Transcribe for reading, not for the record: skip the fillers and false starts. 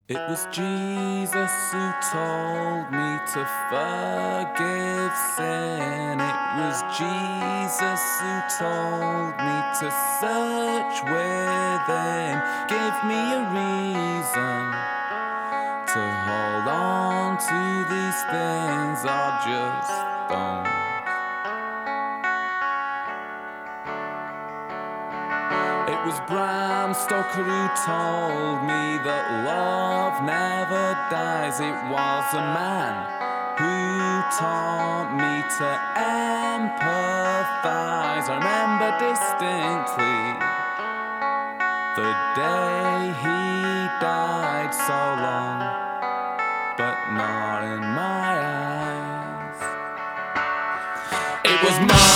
It was Jesus who told me to forgive sin. It was Jesus who told me to search within. Give me a reason to hold on to these things I just don't. It was Bram Stoker who told me that love never dies. It was a man who taught me to empathize. I remember distinctly the day he died, so long, but not in my eyes. It was my